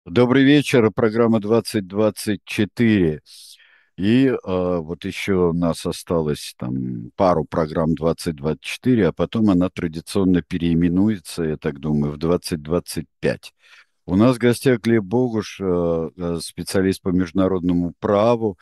Добрый вечер, программа 2024. Вот еще у нас осталось там пару программ 2024, а потом она традиционно переименуется, я так думаю, в 2025. У нас в гостях Глеб Богуш, специалист по международному праву.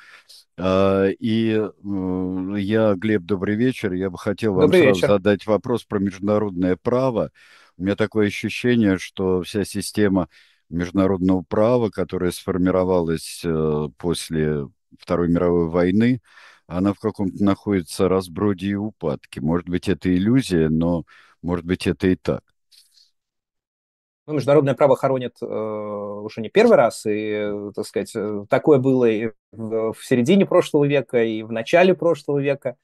Глеб, добрый вечер. Я бы хотел вам Добрый сразу вечер. задать вопрос про международное право. У меня такое ощущение, что вся система международного права, которая сформировалась после Второй мировой войны, она в каком-то находится разброде и упадке. Может быть, это иллюзия, но может быть, это и так. Ну, международное право хоронят уже не первый раз, и, так сказать, такое было и в середине прошлого века, и в начале прошлого века.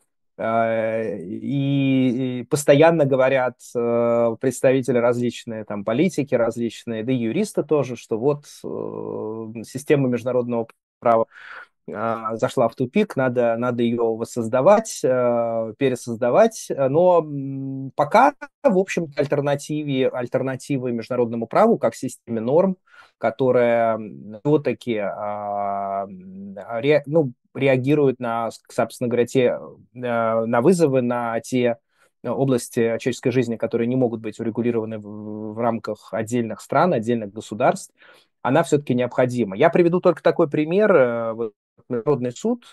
И постоянно говорят представители различные, там, политики различные, да и юристы тоже, что вот система международного права зашла в тупик, надо ее воссоздавать, пересоздавать, но пока, в общем-то, альтернативы международному праву как системе норм, которая все-таки реагирует на, собственно говоря, на вызовы, на те области человеческой жизни, которые не могут быть урегулированы в рамках отдельных стран, отдельных государств, она все-таки необходима. Я приведу только такой пример. Международный суд,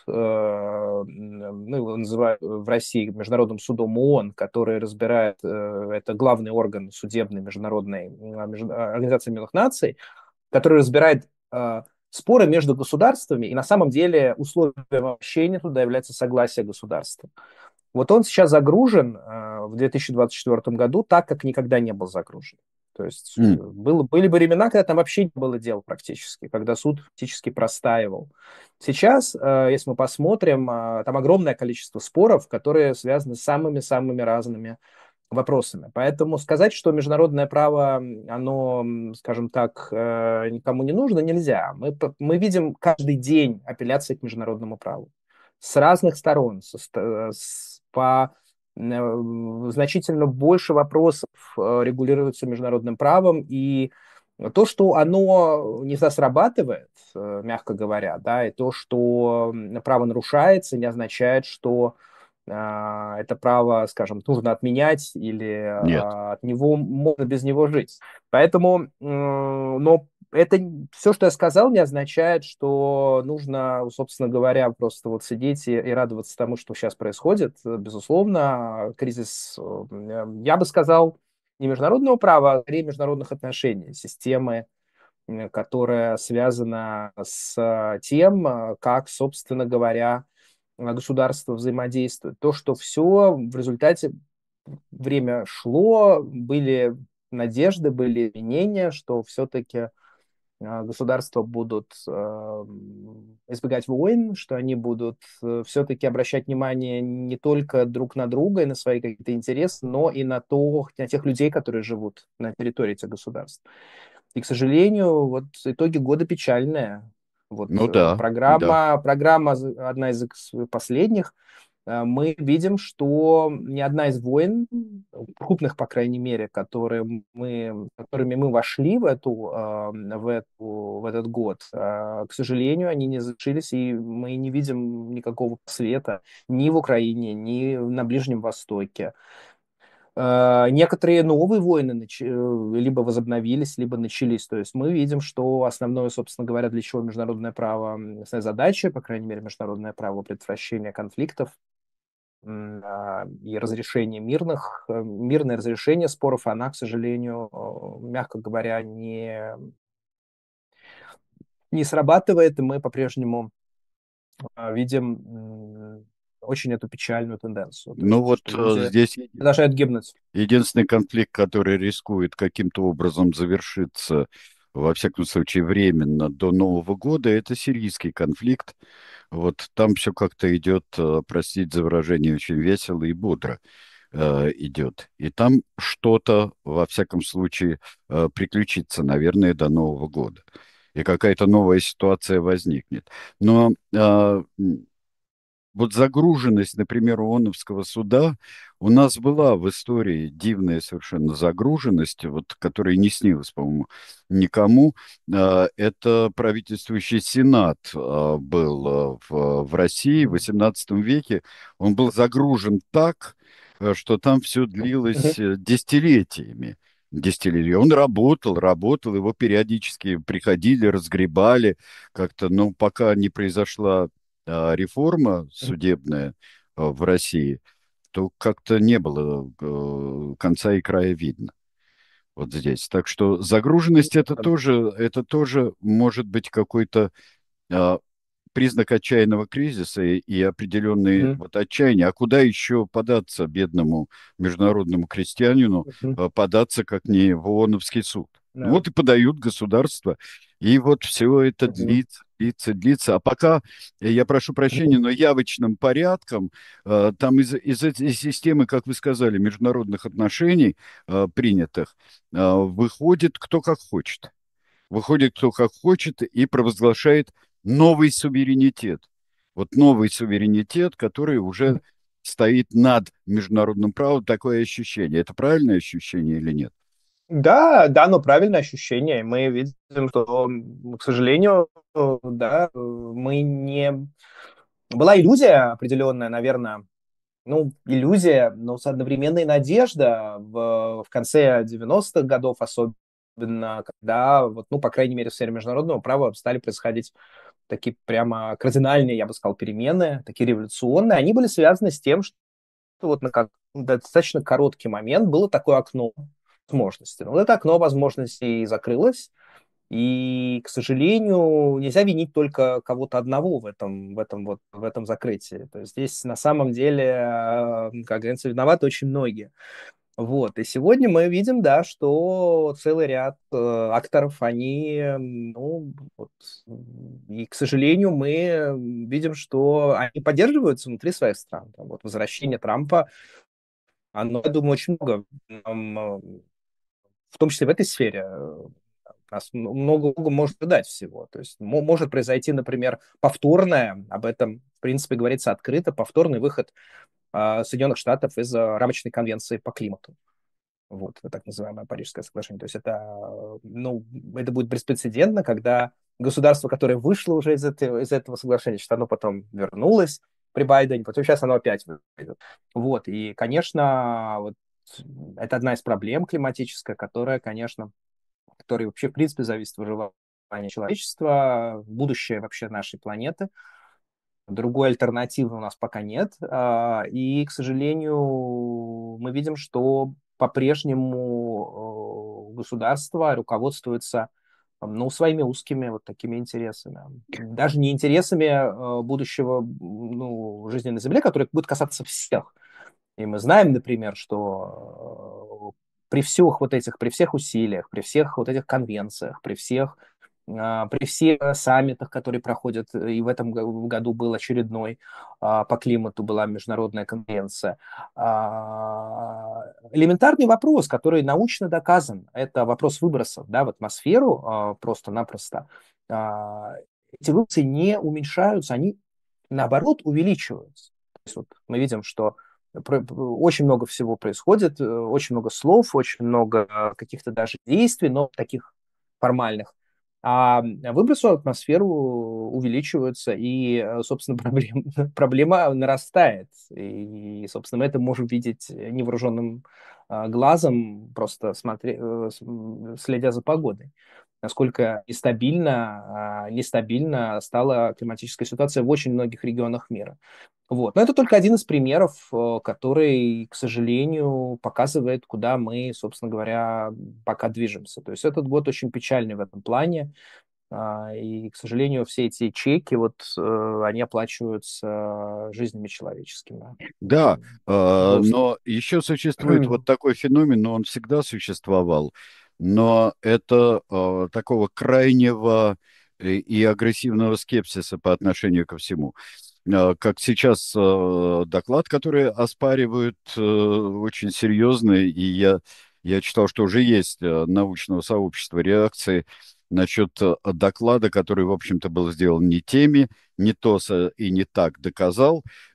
ну, его называют в России Международным судом ООН, который разбирает, это главный орган судебной международной Организации Объединенных Наций, который разбирает споры между государствами, и на самом деле условием общения туда является согласие государства. Вот он сейчас загружен в 2024 году так, как никогда не был загружен. То есть были бы времена, когда там вообще не было дел практически, когда суд фактически простаивал. Сейчас, если мы посмотрим, там огромное количество споров, которые связаны с самыми-самыми разными вопросами. Поэтому сказать, что международное право, оно, скажем так, никому не нужно, нельзя. Мы видим каждый день апелляции к международному праву с разных сторон, по значительно больше вопросов регулируется международным правом, и то, что оно не срабатывает, мягко говоря, да, и то, что право нарушается, не означает, что это право, скажем, нужно отменять или Нет. от него можно без него жить. Поэтому, но это все, что я сказал, не означает, что нужно, собственно говоря, просто вот сидеть и радоваться тому, что сейчас происходит. Безусловно, кризис, я бы сказал, не международного права, а скорее международных отношений, системы, которая связана с тем, как, собственно говоря, государства взаимодействуют. То, что все в результате время шло, были надежды, были мнения, что все-таки государства будут избегать войн, что они будут все-таки обращать внимание не только друг на друга и на свои какие-то интересы, но и на тех людей, которые живут на территории этих государств. И, к сожалению, вот итоги года печальные. Вот Ну да, да. программа одна из последних, мы видим, что ни одна из войн, крупных, по крайней мере, которыми мы вошли в этот год, к сожалению, они не завершились, и мы не видим никакого света ни в Украине, ни на Ближнем Востоке. Некоторые новые войны либо возобновились, либо начались. То есть мы видим, что основное, собственно говоря, для чего международное право, основная задача, по крайней мере, международное право предотвращения конфликтов и разрешение мирное разрешение споров, она, к сожалению, мягко говоря, не срабатывает, и мы по-прежнему видим очень эту печальную тенденцию, то Ну есть, вот что люди здесь продолжают гибнуть. единственный конфликт, который рискует каким-то образом завершиться, во всяком случае, временно до Нового года, это сирийский конфликт. Вот там все как-то идет, простите за выражение, очень весело и бодро идет. И там что-то, во всяком случае, приключится, наверное, до Нового года. И какая-то новая ситуация возникнет. Но вот загруженность, например, ООНовского суда, у нас была в истории дивная совершенно загруженность, вот, которая не снилась, по-моему, никому. Это правительствующий Сенат был в России в XVIII веке. Он был загружен так, что там все длилось Мгм. десятилетиями. Десятилетия. Он работал, работал, его периодически приходили, разгребали как-то, но пока не произошла реформа судебная в России, то как-то не было конца и края видно вот здесь. Так что загруженность это тоже может быть какой-то а, признак отчаянного кризиса и определенный Мгм. вот отчаяние. А куда еще податься бедному международному крестьянину, Мгм. податься как не в ООНовский суд? Ну Да. вот и подают государства. И вот все это Мгм. длится, длится, длится. А пока, я прошу прощения, Мгм. но явочным порядком, там из этой системы, как вы сказали, международных отношений принятых, выходит кто как хочет. Выходит кто как хочет и провозглашает новый суверенитет. Вот новый суверенитет, который уже стоит над международным правом, такое ощущение. Это правильное ощущение или нет? Да, да, но правильное ощущение. Мы видим, что, к сожалению, да, мы не... Была иллюзия определенная, наверное, ну, иллюзия, но с одновременной надежда в конце 90-х годов, особенно, когда, вот, ну, по крайней мере, в сфере международного права стали происходить такие прямо кардинальные, я бы сказал, перемены, такие революционные. Они были связаны с тем, что вот на достаточно короткий момент было такое окно возможностей. Но вот это окно возможностей закрылось, и, к сожалению, нельзя винить только кого-то одного в этом закрытии. То есть здесь на самом деле, как говорится, виноваты очень многие. Вот. И сегодня мы видим, да, что целый ряд акторов, они, ну, вот, и, к сожалению, мы видим, что они поддерживаются внутри своих стран. Там, вот возвращение Трампа, оно, я думаю, очень много нам, в том числе в этой сфере, нас много может дать всего. То есть может произойти, например, повторное, об этом, в принципе, говорится открыто, повторный выход Соединенных Штатов из рамочной конвенции по климату. Вот, так называемое Парижское соглашение. То есть это, ну, это будет беспрецедентно, когда государство, которое вышло уже из этого соглашения, что оно потом вернулось при Байдене, потом сейчас оно опять выйдет. Вот, и, конечно, вот это одна из проблем климатическая, которая, конечно, которая вообще, в принципе, зависит от выживания человечества, будущее вообще нашей планеты. Другой альтернативы у нас пока нет. И, к сожалению, мы видим, что по-прежнему государство руководствуется ну, своими узкими вот такими интересами. Даже не интересами будущего ну, жизни на Земле, которые будет касаться всех. И мы знаем, например, что при всех усилиях, при всех вот этих конвенциях, при всех саммитах, которые проходят, и в этом году был очередной по климату, была международная конвенция. Элементарный вопрос, который научно доказан, это вопрос выбросов, да, в атмосферу просто-напросто. А, Эти выбросы не уменьшаются, они наоборот увеличиваются. То есть вот мы видим, что очень много всего происходит, очень много слов, очень много каких-то даже действий, но таких формальных. А выбросы в атмосферу увеличиваются, и, собственно, проблема нарастает. И, собственно, мы это можем видеть невооруженным глазом, просто следя за погодой. Насколько нестабильна стала климатическая ситуация в очень многих регионах мира. Вот. Но это только один из примеров, который, к сожалению, показывает, куда мы, собственно говоря, пока движемся. То есть этот год очень печальный в этом плане. И, к сожалению, все эти чеки, вот, они оплачиваются жизнями человеческими. Да, Очень грустно. но еще существует вот такой феномен, но он всегда существовал, но это такого крайнего и агрессивного скепсиса по отношению ко всему. Как сейчас доклад, который оспаривают очень серьезно, и я читал, что уже есть научного сообщества реакции насчет доклада, который, в общем-то, был сделан не теми, не то и не так доказал,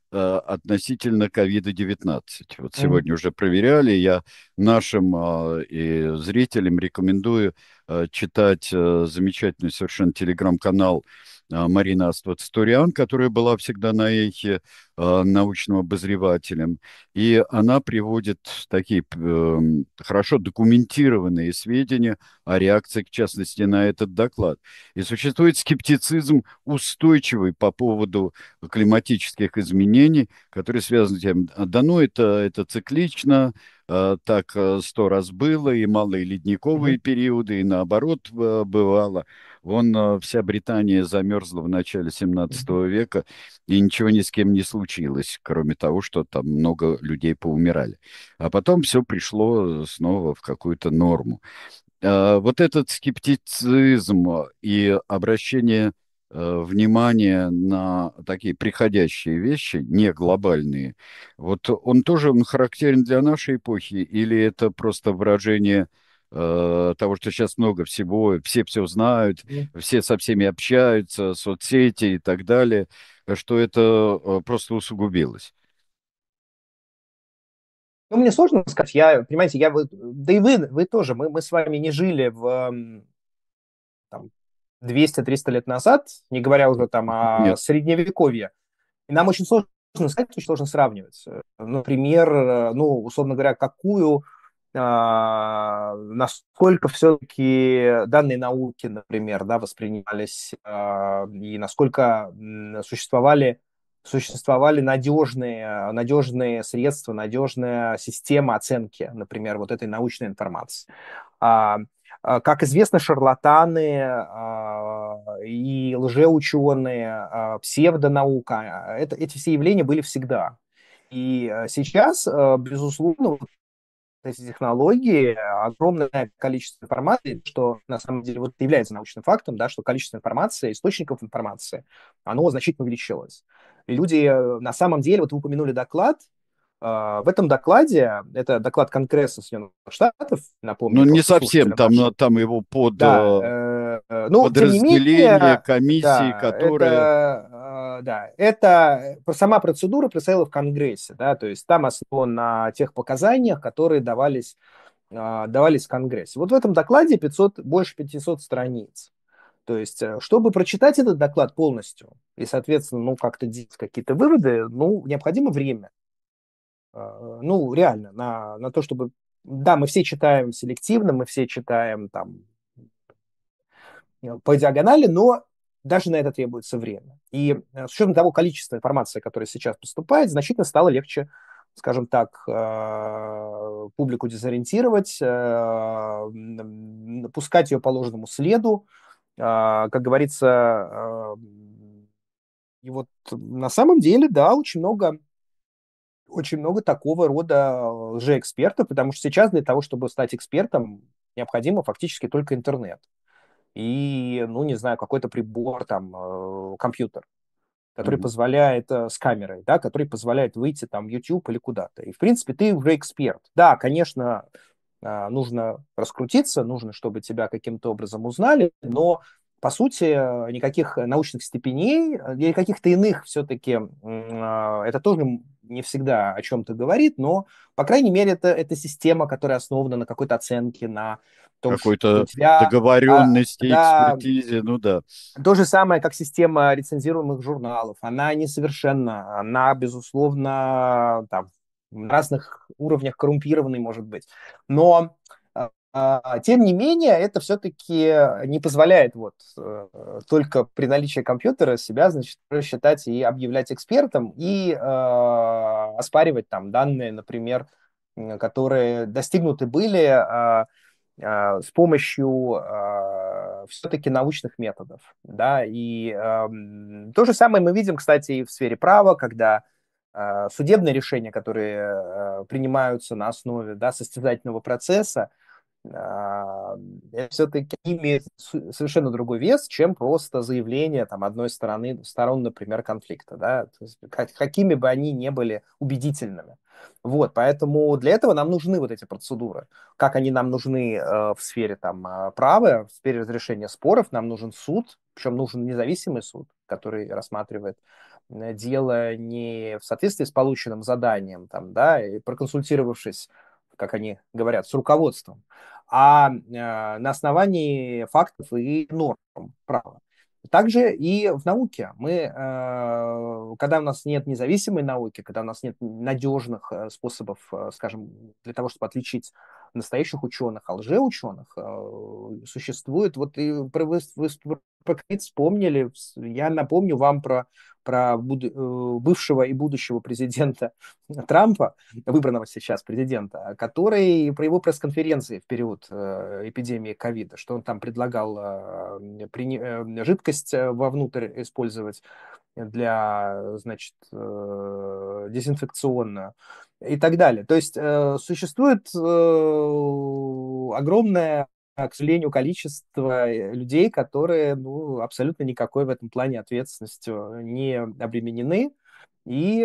относительно ковида-19. Вот Мгм. сегодня уже проверяли, я нашим и зрителям рекомендую читать замечательный совершенно телеграм-канал Марины Аствацатурян, которая была всегда на Эхе научным обозревателем. И она приводит такие хорошо документированные сведения о реакции, в частности, на этот доклад. И существует скептицизм устойчивый по поводу климатических изменений, которые связаны с тем, да ну это циклично, так 100 раз было, и малые ледниковые Мгм. периоды, и наоборот бывало. Вон вся Британия замерзла в начале Мгм. 17 века, и ничего ни с кем не случилось, кроме того, что там много людей поумирали. А потом все пришло снова в какую-то норму. Вот этот скептицизм и обращение внимания на такие приходящие вещи, не глобальные, вот он характерен для нашей эпохи, или это просто выражение того, что сейчас много всего, все знают, Мгм. все со всеми общаются, соцсети и так далее, что это просто усугубилось? Ну, мне сложно сказать, я, понимаете, я вот, да и вы тоже, мы с вами не жили в там, 200-300 лет назад, не говоря уже там о Нет. средневековье. И нам очень сложно сказать, очень сложно сравнивать. Например, ну, условно говоря, насколько все-таки данные науки, например, да, воспринимались, и насколько существовали надежные средства, надежная система оценки, например, вот этой научной информации. А, как известно, шарлатаны и лжеученые, псевдонаука, эти все явления были всегда. И сейчас, безусловно, вот эти технологии, огромное количество информации, что на самом деле вот является научным фактом, да, что количество информации, источников информации, оно значительно увеличилось. И люди на самом деле, вот вы упомянули доклад, в этом докладе, это доклад Конгресса Соединенных Штатов, Ну, напомню не просто совсем, слушателям нашим, там его да, ну, тем не подразделение менее, комиссии, да, которые... это сама процедура происходила в Конгрессе, да, то есть там основан на тех показаниях, которые давались в Конгрессе. Вот в этом докладе больше 500 страниц. То есть, чтобы прочитать этот доклад полностью и, соответственно, ну, как-то делать какие-то выводы, ну, необходимо время. Ну, реально, на то, чтобы... Да, мы все читаем селективно, мы все читаем там по диагонали, но даже на это требуется время. И с учетом того количества информации, которое сейчас поступает, значительно стало легче, скажем так, публику дезориентировать, пускать ее по ложному следу. Как говорится, и вот на самом деле, да, очень много такого рода лжеэкспертов, потому что сейчас для того, чтобы стать экспертом, необходимо фактически только интернет и, ну, не знаю, какой-то прибор, там, компьютер, который Мгм. позволяет, с камерой, да, который позволяет выйти там в YouTube или куда-то. И, в принципе, ты уже эксперт. Да, конечно, нужно раскрутиться, нужно, чтобы тебя каким-то образом узнали, но, по сути, никаких научных степеней или каких-то иных все-таки, это тоже не всегда о чем-то говорит, но, по крайней мере, это система, которая основана на какой-то оценке, на том, что у Какой-то тебя договоренности, да, экспертизе, ну да. то же самое, как система рецензируемых журналов. Она несовершенна, она, безусловно, там, на разных уровнях коррумпированной может быть. Но, тем не менее, это все-таки не позволяет вот только при наличии компьютера себя, значит, считать и объявлять экспертом и оспаривать там данные, например, которые достигнуты были с помощью все-таки научных методов. Да? И то же самое мы видим, кстати, и в сфере права, когда судебные решения, которые принимаются на основе, да, состязательного процесса, все-таки имеют совершенно другой вес, чем просто заявление там, одной сторон, например, конфликта. Да? То есть, какими бы они ни были убедительными. Вот, поэтому для этого нам нужны вот эти процедуры. Как они нам нужны в сфере там, права, в сфере разрешения споров, нам нужен суд, причем нужен независимый суд, который рассматривает дело не в соответствии с полученным заданием, там, да, и проконсультировавшись, как они говорят, с руководством, а на основании фактов и норм права. Также и в науке. Когда у нас нет независимой науки, когда у нас нет надежных способов, скажем, для того, чтобы отличить настоящих ученых, а лжеученых, существует, вот и вы про ковид вспомнили, я напомню вам про бывшего и будущего президента Трампа, выбранного сейчас президента, который про его пресс-конференции в период эпидемии ковида, что он там предлагал жидкость вовнутрь использовать для, значит, дезинфекционную и так далее. То есть существует огромное, к сожалению, количество людей, которые, ну, абсолютно никакой в этом плане ответственностью не обременены, и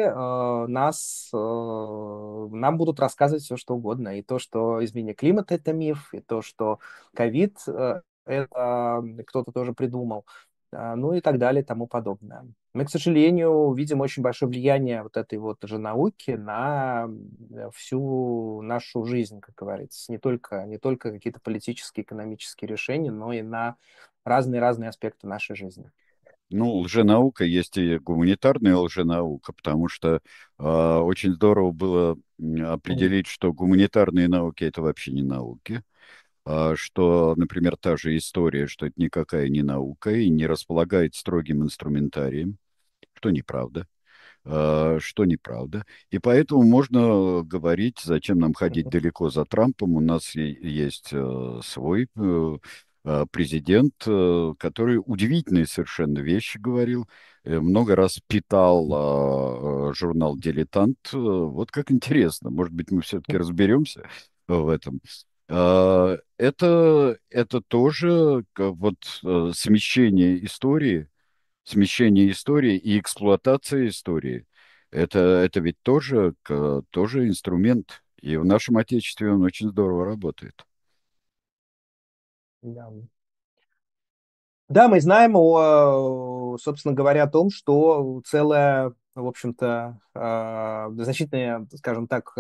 нам будут рассказывать все, что угодно. И то, что изменение климата — это миф, и то, что ковид это кто-то тоже придумал, ну и так далее, и тому подобное. Мы, к сожалению, видим очень большое влияние вот этой вот же науки на всю нашу жизнь, как говорится. Не только какие-то политические, экономические решения, но и на разные-разные аспекты нашей жизни. Ну, лженаука есть и гуманитарная лженаука, потому что очень здорово было Мгм. определить, что гуманитарные науки это вообще не науки, что, например, та же история, что это никакая не наука и не располагает строгим инструментарием, что неправда. Что неправда. И поэтому можно говорить, зачем нам ходить Мгм. далеко за Трампом. У нас есть свой президент, который удивительные совершенно вещи говорил, много раз питал журнал «Дилетант». Вот как интересно. Может быть, мы все-таки разберемся в этом. Это тоже вот смещение истории и эксплуатация истории. Это ведь тоже, тоже инструмент. И в нашем Отечестве он очень здорово работает. Да. Да, мы знаем собственно говоря, о том, что целая, в общем-то, значительная, скажем так,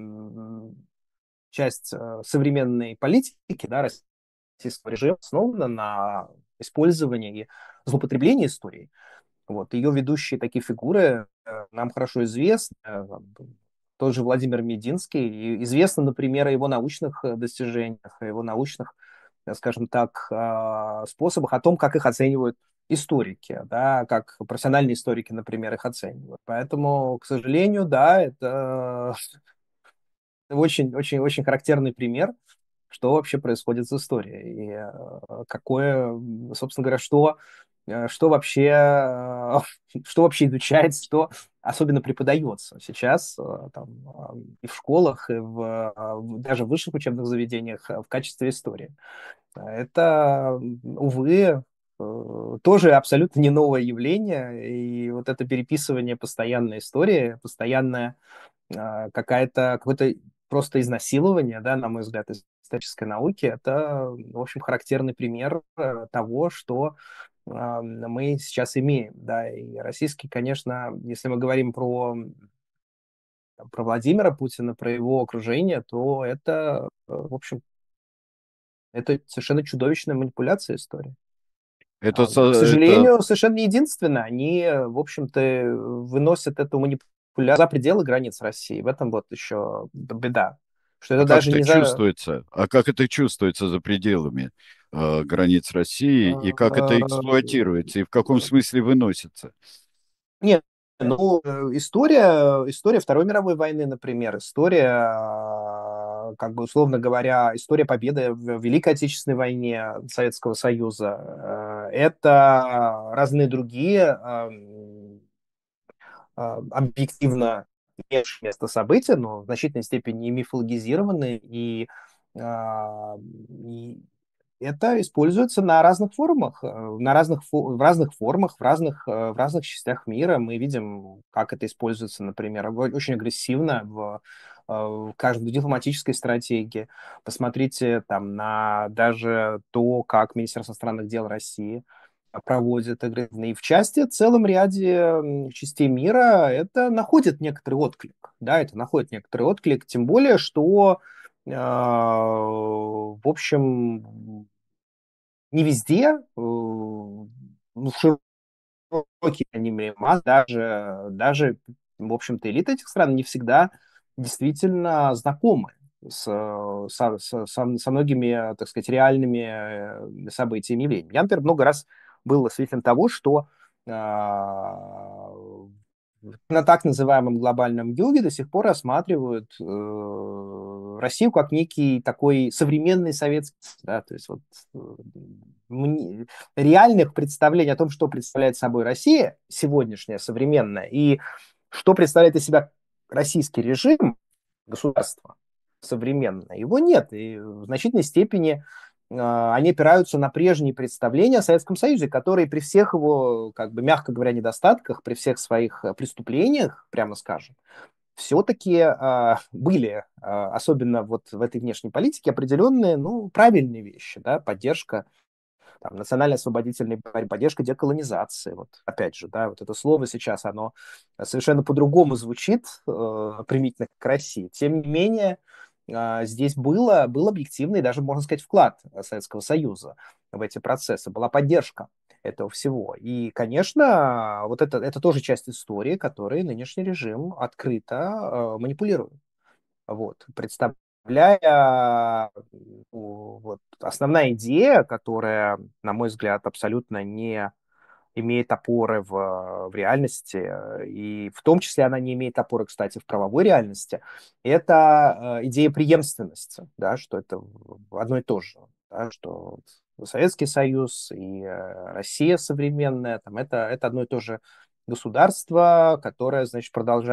часть современной политики, да, российского режима основана на использовании и злоупотреблении историей. Вот. Ее ведущие такие фигуры нам хорошо известны. Тот же Владимир Мединский. И известно, например, о его научных достижениях, о его научных, скажем так, способах, о том, как их оценивают историки, да, как профессиональные историки, например, их оценивают. Поэтому, к сожалению, да, это очень-очень-очень характерный пример, что вообще происходит с историей, и какое, собственно говоря, что вообще, что вообще изучается, что особенно преподается сейчас там, и в школах, и даже в высших учебных заведениях в качестве истории. Это, увы, тоже абсолютно не новое явление, и вот это переписывание постоянной истории, постоянное какое-то просто изнасилование, да, на мой взгляд, из исторической науки, это, в общем, характерный пример того, что мы сейчас имеем, да, и российский, конечно, если мы говорим про Владимира Путина, про его окружение, то это, в общем, это совершенно чудовищная манипуляция истории. К Это сожалению, совершенно не единственное. Они, в общем-то, выносят эту манипуляцию за пределы границ России. В этом вот еще беда. Что А это как даже это не за... чувствуется? А как это чувствуется за пределами границ России? И как это э, эксплуатируется? И в каком смысле выносится? Нет, ну, история Второй мировой войны, например, как бы, условно говоря, история победы в Великой Отечественной войне Советского Союза, это разные другие объективно имеющие место события, но в значительной степени и мифологизированы, и это используется на разных форумах, в разных формах, в разных частях мира. Мы видим, как это используется, например, очень агрессивно в каждой дипломатической стратегии. Посмотрите там на даже то, как Министерство иностранных дел России проводят агрессивно. И в части, в целом ряде частей мира это находит некоторый отклик. Да, это находит некоторый отклик, тем более, что, в общем, не везде, ну, в широкие они масс, даже, в общем-то, элита этих стран не всегда действительно знакомы со многими, так сказать, реальными событиями и явлениями. Я, например, много раз был свидетелем того, что на так называемом глобальном юге до сих пор рассматривают Россию как некий такой современный советский, да, то есть вот реальных представлений о том, что представляет собой Россия сегодняшняя, современная, и что представляет из себя российский режим, государство современное, его нет. И в значительной степени они опираются на прежние представления о Советском Союзе, которые при всех его, как бы, мягко говоря, недостатках, при всех своих преступлениях, прямо скажем, все-таки были, особенно вот в этой внешней политике, определенные, ну, правильные вещи, да, поддержка там, национально-освободительной борьбы, поддержка деколонизации. Вот, опять же, да, вот это слово сейчас, оно совершенно по-другому звучит, примитивно к России. Тем не менее, здесь был объективный, даже, можно сказать, вклад Советского Союза в эти процессы, была поддержка этого всего. И, конечно, вот это тоже часть истории, которой нынешний режим открыто манипулирует. Вот, представляя вот, основная идея, которая, на мой взгляд, абсолютно не имеет опоры в реальности, и в том числе она не имеет опоры, кстати, в правовой реальности, это идея преемственности, да, что это одно и то же, да, что Советский Союз и Россия современная, там, это одно и то же государство, которое, значит,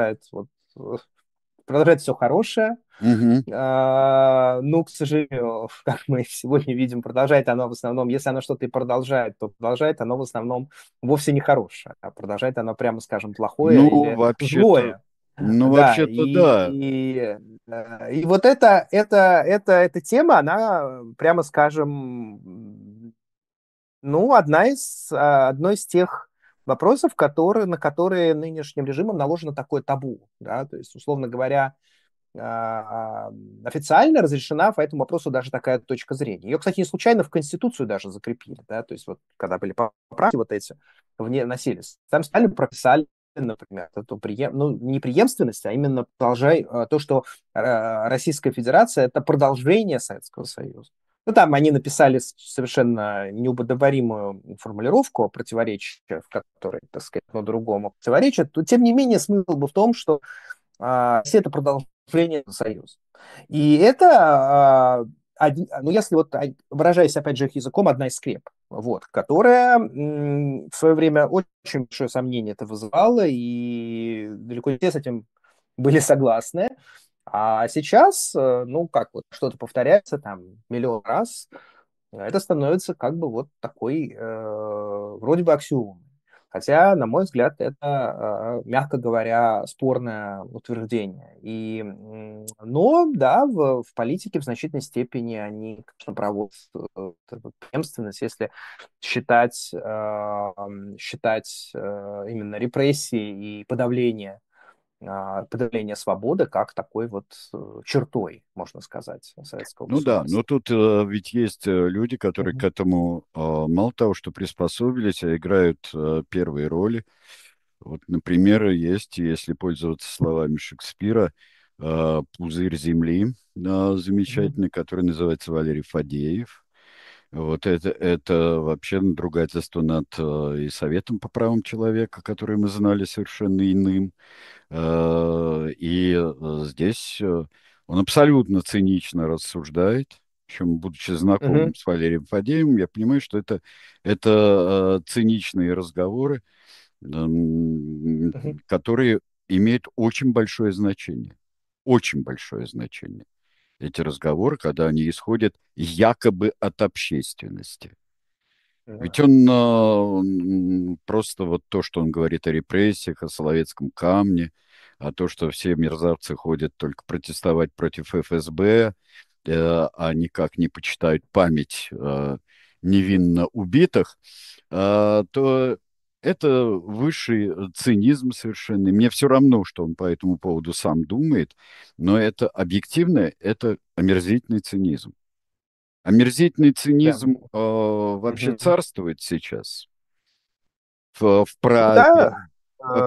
продолжает все хорошее. Мгм. Ну, к сожалению, как мы сегодня видим, продолжает оно в основном, если оно что-то и продолжает, то продолжает оно в основном вовсе не хорошее, а продолжает оно, прямо скажем, плохое Ну, или вообще-то, злое. ну, Да, вообще-то, да. и вот эта тема, она, прямо скажем, ну, одно из тех вопросов, на которые нынешним режимом наложено такое табу, да, то есть, условно говоря, официально разрешена по этому вопросу даже такая точка зрения. Ее, кстати, не случайно в Конституцию даже закрепили, да, то есть вот когда были поправки вот эти вносились, там специально прописали, например, эту ну, не преемственность, а именно то, что Российская Федерация — это продолжение Советского Союза. Ну, там они написали совершенно неудобоваримую формулировку, противоречия, в которой, так сказать, одно другому противоречит, то, тем не менее, смысл был в том, что Россия — это продолжение Союза. И это, ну, если вот, выражаясь, опять же, их языком, одна из скреп, вот, которая в свое время очень большое сомнение это вызывало, и далеко не все с этим были согласны. А сейчас, ну, как вот что-то повторяется там миллион раз, это становится как бы вот такой вроде бы аксиомой. Хотя, на мой взгляд, это, мягко говоря, спорное утверждение. Но, да, в политике в значительной степени они, конечно, проводят эту преемственность, если считать именно репрессии и подавление свободы как такой вот чертой, можно сказать, советского Ну да, но государства. тут ведь есть люди, которые к Мгм. этому мало того, что приспособились, а играют первые роли. Вот, например, есть, если пользоваться словами Шекспира, «Пузырь земли», Мгм. замечательный, который называется Валерий Фадеев. Вот это вообще надругательство над и Советом по правам человека, который мы знали совершенно иным. Здесь он абсолютно цинично рассуждает. Причем, будучи Мгм. знакомым с Валерием Фадеевым, я понимаю, что это циничные разговоры, Мгм. которые имеют очень большое значение. Очень большое значение. Эти разговоры, когда они исходят якобы от общественности. Ведь Да. он просто вот то, что он говорит о репрессиях, о Соловецком камне, а то, что все мерзавцы ходят только протестовать против ФСБ, а никак не почитают память невинно убитых, то это высший цинизм совершенно. Мне все равно, что он по этому поводу сам думает, но это объективно, это омерзительный цинизм. Омерзительный Да. цинизм вообще Мгм. царствует сейчас в Ну Праге. да, Во э,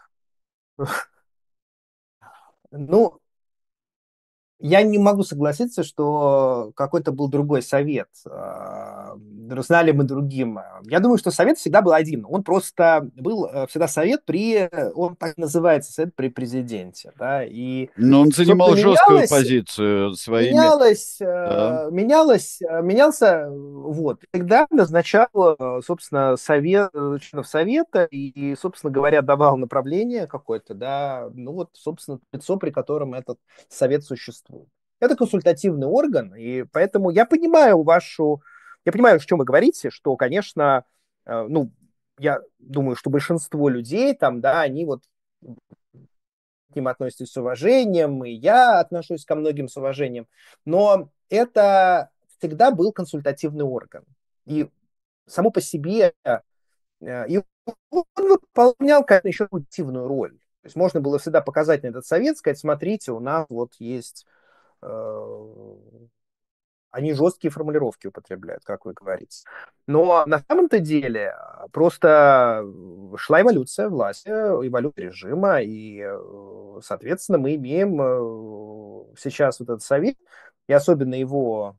ну, я не могу согласиться, что какой-то был другой совет. Знали мы другим. Я думаю, что совет всегда был один. Он просто был всегда совет он так называется, совет при президенте. Да? И Но он что-то занимал жесткую менялось, позицию своими, да. менялся, вот. Тогда назначал, собственно, членов совета и, собственно говоря, давал направление какое-то, да, ну вот, собственно, лицо, при котором этот совет существует. Это консультативный орган, и поэтому я понимаю, о чем вы говорите, что, конечно, ну, я думаю, что большинство людей там, да, они вот к ним относятся с уважением, и я отношусь ко многим с уважением, но это всегда был консультативный орган. И само по себе, и он выполнял, конечно, еще активную роль. То есть можно было всегда показать на этот совет, сказать, смотрите, у нас вот есть они жесткие формулировки употребляют, как вы говорите. Но на самом-то деле просто шла эволюция власти, эволюция режима, и, соответственно, мы имеем сейчас вот этот совет, и особенно его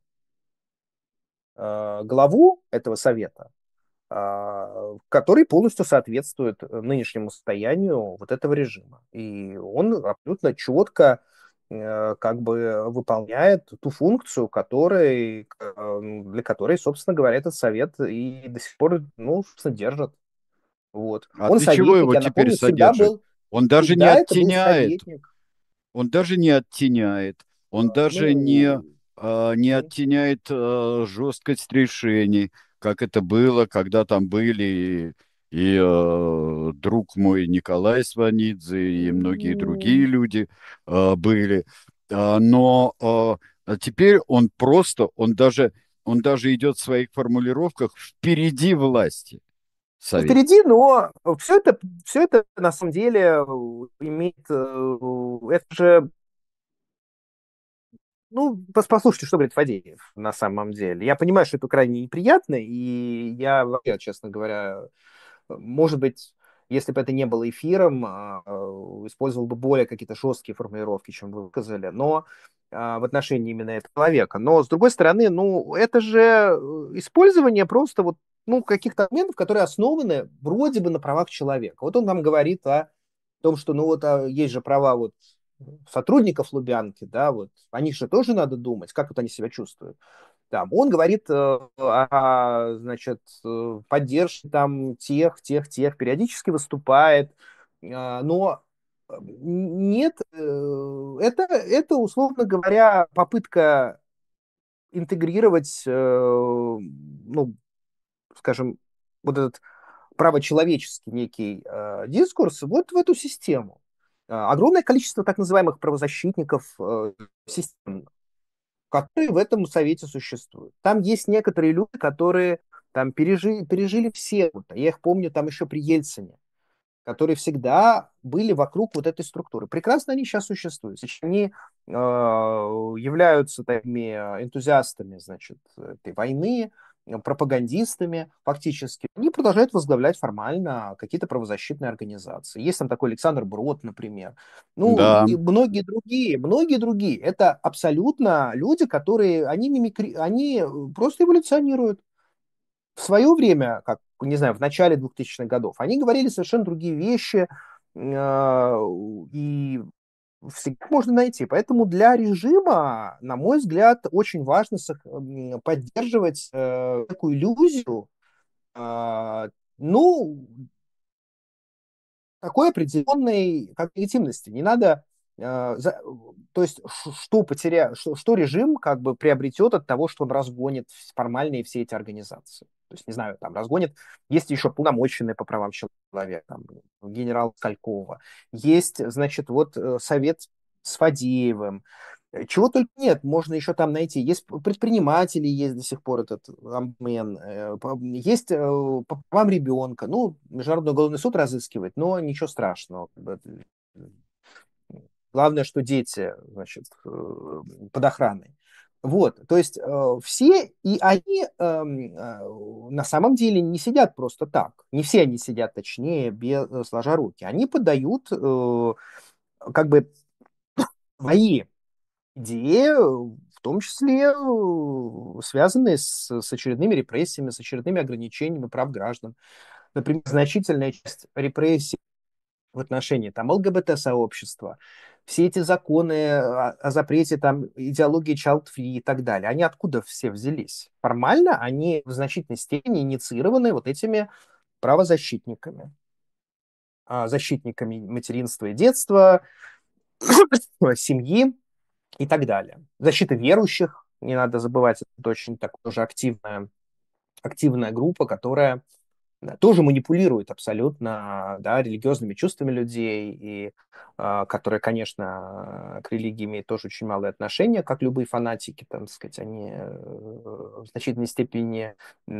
главу этого совета, который полностью соответствует нынешнему состоянию вот этого режима. И он абсолютно четко как бы выполняет ту функцию, для которой, собственно говоря, этот совет и до сих пор, ну, собственно, держит. Вот. А Он для чего советник, его я теперь напомню, содержит? Он даже не всегда это был оттеняет, советник. он даже не оттеняет, он даже Ну, не мгм. оттеняет жесткость решений, как это было, когда там были друг мой Николай Сванидзе, и многие другие люди были. Но теперь он даже идет в своих формулировках впереди власти совет. Впереди, но все это на самом деле имеет, это же, ну, послушайте, что говорит Фадеев на самом деле. Я понимаю, что это крайне неприятно, и я вообще, честно говоря, может быть, если бы это не было эфиром, использовал бы более какие-то жесткие формулировки, чем вы сказали, но в отношении именно этого человека. Но, с другой стороны, ну, это же использование просто вот, ну, каких-то моментов, которые основаны вроде бы на правах человека. Вот он нам говорит о том, что, ну, вот есть же права вот сотрудников Лубянки, да, вот, о них же тоже надо думать, как вот они себя чувствуют. Там, он говорит значит, поддержке там тех, периодически выступает, но нет, это, условно говоря, попытка интегрировать, ну, скажем, вот этот правочеловеческий некий дискурс вот в эту систему. Огромное количество так называемых правозащитников систем, которые в этом совете существуют. Там есть некоторые люди, которые там пережили все. Я их помню там еще при Ельцине, которые всегда были вокруг вот этой структуры. Прекрасно они сейчас существуют. Сейчас они являются такими энтузиастами, значит, этой войны, пропагандистами фактически. Они продолжают возглавлять формально какие-то правозащитные организации. Есть там такой Александр Брод, например. Ну, Да, и многие другие. Это абсолютно люди, которые, они просто эволюционируют. В свое время, как, не знаю, в начале 2000-х годов, они говорили совершенно другие вещи, и всегда можно найти. Поэтому для режима, на мой взгляд, очень важно поддерживать такую иллюзию, ну, такой определенной как легитимности. Не надо, то есть что режим как бы приобретет от того, что он разгонит формальные все эти организации. То есть, не знаю, там разгонит, есть еще полномоченные по правам человека, там, генерал Скалькова, есть, значит, вот совет с Фадеевым, Чего только нет, можно еще там найти. Есть предприниматели, есть до сих пор этот омбудсмен, есть по правам ребенка. Ну, Международный уголовный суд разыскивает, но ничего страшного. Как бы, главное, что дети, значит, под охраной. Вот, то есть все, и они на самом деле не сидят просто так. Не все они сидят, точнее, без, сложа руки. Они подают как бы свои идеи, в том числе связанные с очередными репрессиями, с очередными ограничениями прав граждан. Например, значительная часть репрессий в отношении там ЛГБТ-сообщества, все эти законы о запрете там идеологии child-free и так далее, они откуда все взялись? Формально они в значительной степени инициированы вот этими правозащитниками, защитниками материнства и детства, семьи и так далее. Защита верующих, не надо забывать, это очень так, тоже активная группа, которая да, тоже манипулирует абсолютно, да, религиозными чувствами людей, и которые, конечно, к религии имеют тоже очень малое отношение, как любые фанатики, там, так сказать, они в значительной степени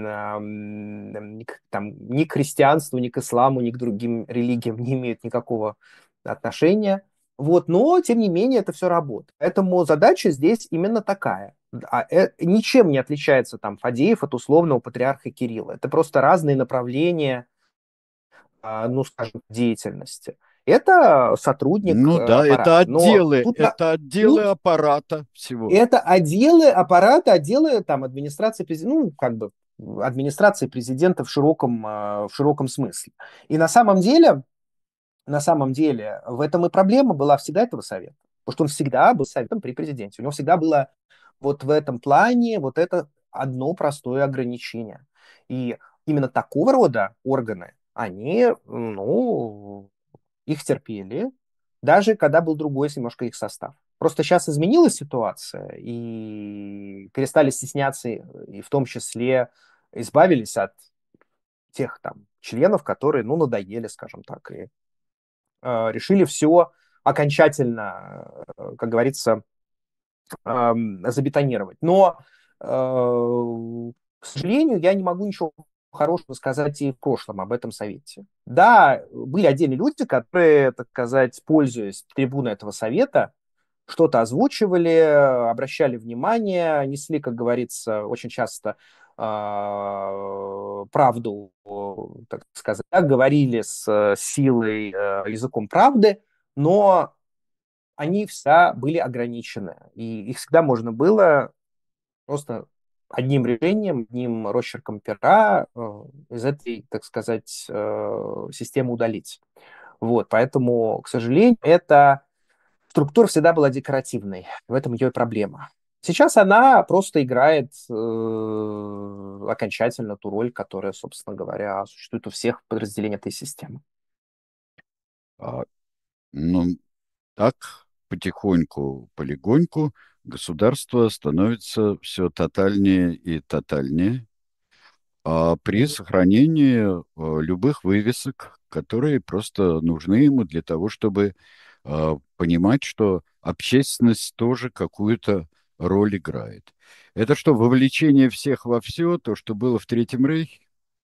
там, ни к христианству, ни к исламу, ни к другим религиям не имеют никакого отношения. Вот, но, тем не менее, это все работает. Поэтому задача здесь именно такая. Ничем не отличается там Фадеев от условного патриарха Кирилла. Это просто разные направления, ну, скажем, деятельности. Это сотрудник Ну да, аппарата. Но тут, это отделы тут аппарата всего. это отделы аппарата, отделы там администрации президента, ну, как бы администрации президента в широком смысле. И на самом деле, в этом и проблема была всегда этого совета. Потому что он всегда был советом при президенте. У него всегда было вот в этом плане вот это одно простое ограничение. И именно такого рода органы, они, ну, их терпели, даже когда был другой немножко их состав. Просто сейчас изменилась ситуация, и перестали стесняться, и в том числе избавились от тех там членов, которые, ну, надоели, скажем так, и решили все окончательно, как говорится, забетонировать. Но, к сожалению, я не могу ничего хорошего сказать и в прошлом об этом совете. Да, были отдельные люди, которые, так сказать, пользуясь трибуной этого совета, что-то озвучивали, обращали внимание, несли, как говорится, очень часто правду, так сказать, да, говорили с силой, языком правды, но они всегда были ограничены, и их всегда можно было просто одним решением, одним росчерком пера из этой, так сказать, системы удалить. Вот, поэтому, к сожалению, эта структура всегда была декоративной. В этом ее и проблема. Сейчас она просто играет окончательно ту роль, которая, собственно говоря, существует у всех подразделений этой системы. А, ну, так потихоньку, полегоньку государство становится все тотальнее и тотальнее, при сохранении любых вывесок, которые просто нужны ему для того, чтобы понимать, что общественность тоже какую-то роль играет. Это что, вовлечение всех во все, то, что было в Третьем Рейхе?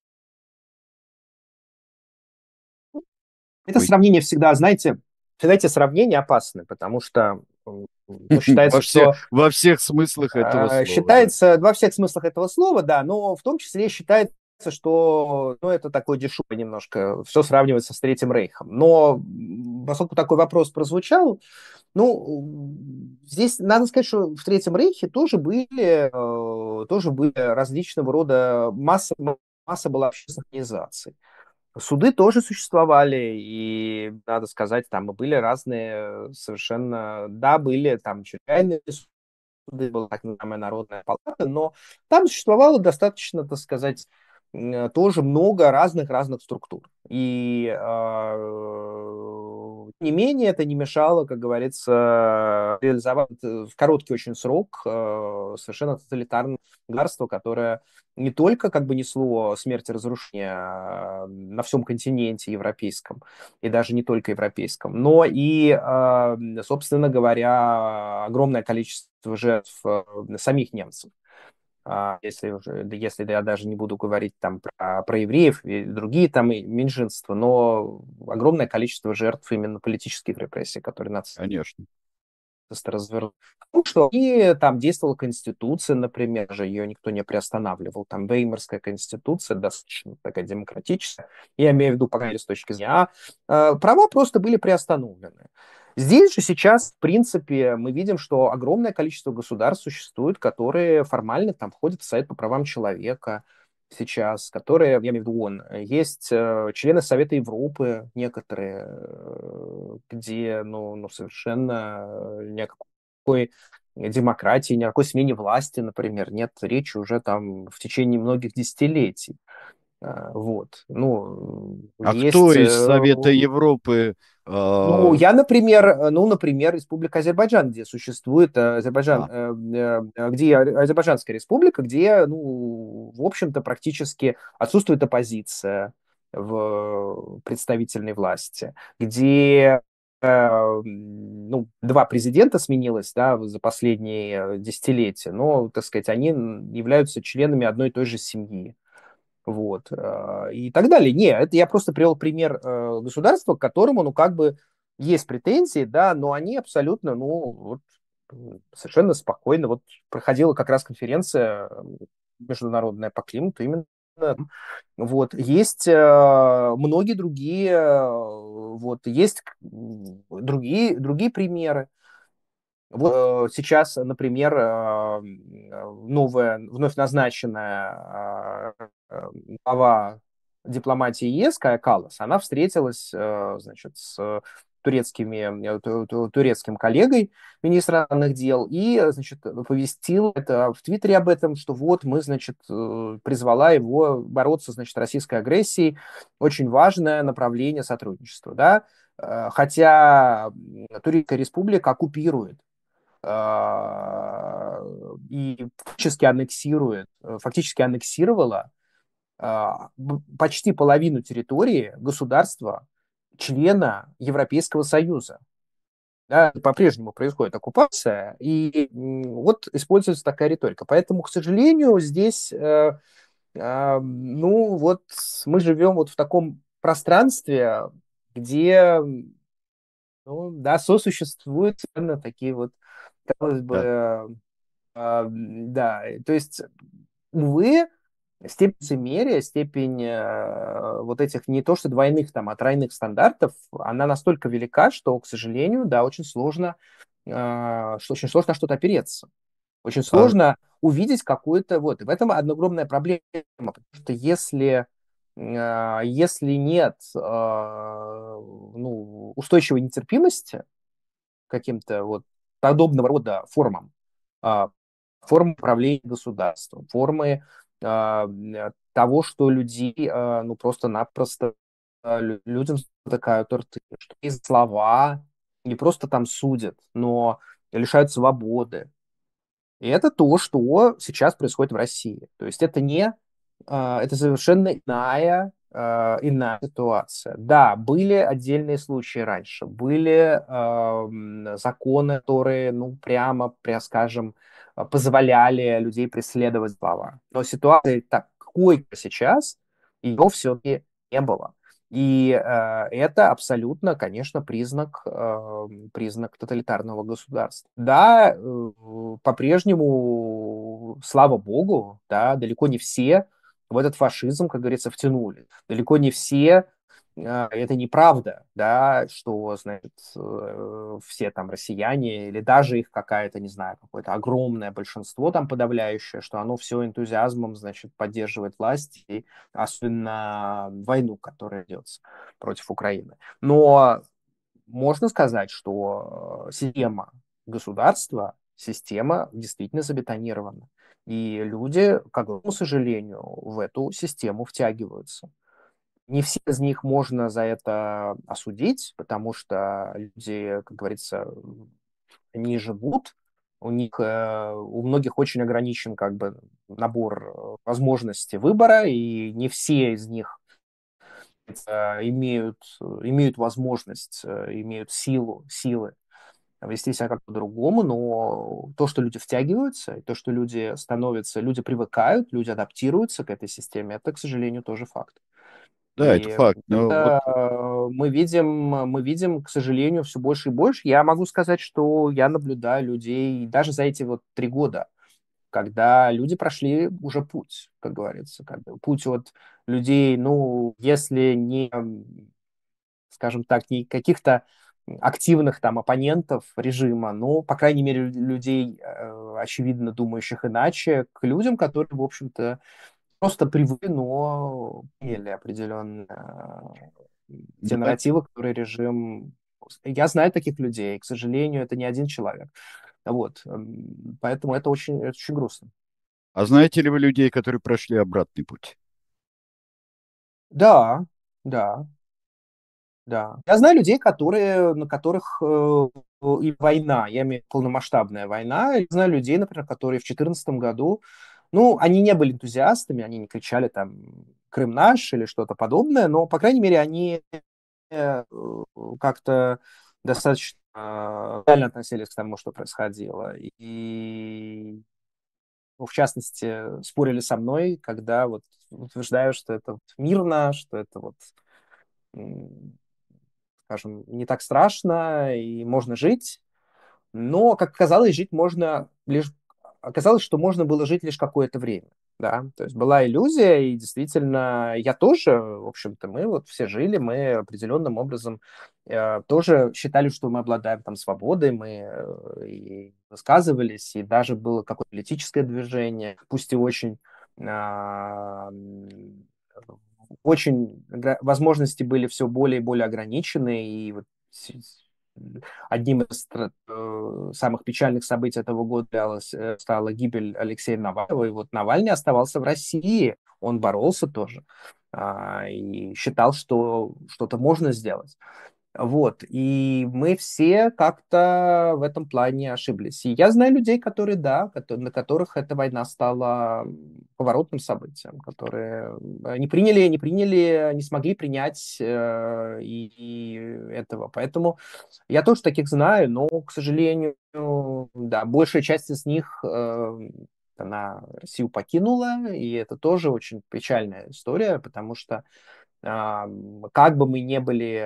Это Ой, сравнение всегда, знаете, всегда эти сравнения опасны, потому что ну, во считается, всех, что во всех смыслах этого слова, да. считается во всех смыслах этого слова, да, но в том числе считается, что ну, это такое дешевое немножко, все сравнивается с Третьим Рейхом. Но поскольку такой вопрос прозвучал, ну, здесь надо сказать, что в Третьем Рейхе тоже были различного рода масса была общественных организаций. Суды тоже существовали, и, надо сказать, там и были разные совершенно... Да, были там чрезвычайные суды, была так называемая Народная палата, но там существовало достаточно, так сказать, тоже много разных структур. И не менее, это не мешало, как говорится, реализовать в короткий очень срок совершенно тоталитарное государство, которое не только как бы несло смерть и разрушение на всем континенте европейском, и даже не только европейском, но и, собственно говоря, огромное количество жертв самих немцев. Если уже, да, если я даже не буду говорить там про евреев и другие там и меньшинства, но огромное количество жертв именно политических репрессий, которые нацисты Конечно. развернули. Потому что и там действовала Конституция, например, же ее никто не приостанавливал. Там Веймарская Конституция, достаточно такая демократическая, я имею в виду, по крайней мере, с точки зрения. Права просто были приостановлены. Здесь же сейчас, в принципе, мы видим, что огромное количество государств существует, которые формально там входят в Совет по правам человека сейчас, которые, я имею в виду ООН, есть члены Совета Европы некоторые, где, ну совершенно никакой демократии, никакой смене власти, например, нет речи уже там в течение многих десятилетий. Вот. Ну, А кто есть... из Совета Европы? Ну, э, я, например, например, Республика Азербайджан, где существует а, где Азербайджанская республика, где, ну, в общем-то, практически отсутствует оппозиция в представительной власти, где ну, два президента сменилось, да, за последние десятилетия, но, так сказать, они являются членами одной и той же семьи. Вот, и так далее. Не, это я просто привел пример государства, к которому, ну, как бы есть претензии, да, но они абсолютно, ну, вот, совершенно спокойно. Вот проходила как раз конференция международная по климату именно. Вот, есть многие другие, вот, есть другие примеры. Вот сейчас, например, новая, вновь назначенная глава дипломатии ЕС Кая Каллас, она встретилась, значит, с турецким коллегой министра иностранных дел и, значит, повестила это в Твиттере об этом, что вот мы, значит, призвала его бороться, значит, с российской агрессией. Очень важное направление сотрудничества, да. Хотя Турецкая республика оккупирует и фактически аннексировала почти половину территории государства, члена Европейского Союза. Да, по-прежнему происходит оккупация, и вот используется такая риторика. Поэтому, к сожалению, здесь, ну вот, мы живем вот в таком пространстве, где, ну, да, сосуществуют именно такие вот, казалось да, бы, да, то есть, увы, степень лицемерия, степень вот этих не то что двойных там, а тройных стандартов, она настолько велика, что, к сожалению, да, очень сложно на что-то опереться. Очень а, сложно увидеть какую-то... Вот, и в этом одна огромная проблема, потому что если нет ну, устойчивой нетерпимости к каким-то вот подобного рода формам, а, формы управления государством, формы того, что людей, ну, просто-напросто людям затыкают рты, что есть слова, не просто там судят, но лишают свободы. И это то, что сейчас происходит в России. То есть это не, это совершенно иная ситуация. Да, были отдельные случаи раньше, были законы, которые, ну, прямо скажем, позволяли людей преследовать слова. Но ситуации такой, как сейчас, ее все-таки не было. И это абсолютно, конечно, признак тоталитарного государства. Да, по-прежнему, слава богу, да, далеко не все в этот фашизм, как говорится, втянули. Далеко не все, это неправда, да, что, значит, все там россияне или даже их какая-то, не знаю, какое-то огромное большинство там подавляющее, что оно все энтузиазмом, значит, поддерживает власть и особенно войну, которая идет против Украины. Но можно сказать, что система государства, система действительно забетонирована. И люди, к огромному сожалению, в эту систему втягиваются. Не все из них можно за это осудить, потому что люди, как говорится, они живут, у многих очень ограничен как бы набор возможностей выбора, и не все из них имеют возможность, имеют силы вести себя как-то по-другому, но то, что люди втягиваются, и то, что люди привыкают, люди адаптируются к этой системе, это, к сожалению, тоже факт. Да, это И факт. Но вот, это мы видим, к сожалению, все больше и больше. Я могу сказать, что я наблюдаю людей даже за эти вот 3 года, когда люди прошли уже путь, как говорится, как бы путь от людей, ну, если не, скажем так, не каких-то активных там оппонентов режима, но, по крайней мере, людей, очевидно думающих иначе, к людям, которые, в общем-то, просто привыкли, но приняли определенные те ну, нарративы, которые режим... Я знаю таких людей, к сожалению, это не один человек. Вот. Поэтому это очень грустно. а знаете ли вы людей, которые прошли обратный путь? Да, да, да. Я знаю людей, на которых и война, я имею в виду полномасштабная война. Я знаю людей, например, которые в 2014 году, ну, они не были энтузиастами, они не кричали там «Крым наш» или что-то подобное, но, по крайней мере, они как-то достаточно реально относились к тому, что происходило. И, ну, в частности, спорили со мной, когда вот утверждаю, что это вот мирно, что это вот, м, скажем, не так страшно и можно жить. Но, как оказалось, оказалось, что можно было жить лишь какое-то время. Да, то есть была иллюзия, и действительно, я тоже, в общем-то, мы вот все жили, мы определенным образом тоже считали, что мы обладаем там свободой, мы и высказывались, и даже было какое-то политическое движение, пусть и а, м, возможности были все более и более ограничены, и вот одним из самых печальных событий этого года стала гибель Алексея Навального. И вот Навальный оставался в России, он боролся тоже и считал, что что-то можно сделать. Вот, и мы все как-то в этом плане ошиблись. И я знаю людей, которые, да, на которых эта война стала поворотным событием, которые не смогли принять и этого. Поэтому я тоже таких знаю, но, к сожалению, да, большая часть из них она Россию покинула, и это тоже очень печальная история, потому что как бы мы не были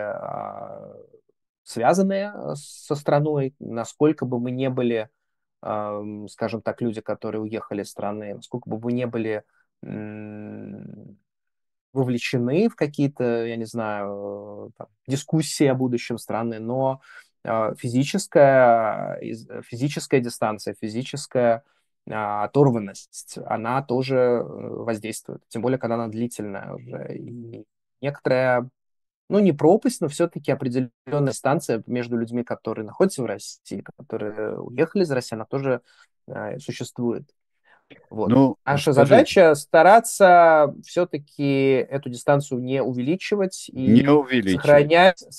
связаны со страной, насколько бы мы не были, скажем так, люди, которые уехали из страны, насколько бы мы не были вовлечены в какие-то, я не знаю, там, дискуссии о будущем страны, но физическая дистанция, физическая оторванность, она тоже воздействует, тем более, когда она длительная уже. И некоторая, ну, не пропасть, но все-таки определенная станция между людьми, которые находятся в России, которые уехали из России, она тоже существует. Вот. Ну, Наша скажите, задача стараться все-таки эту дистанцию не увеличивать не и увеличивать.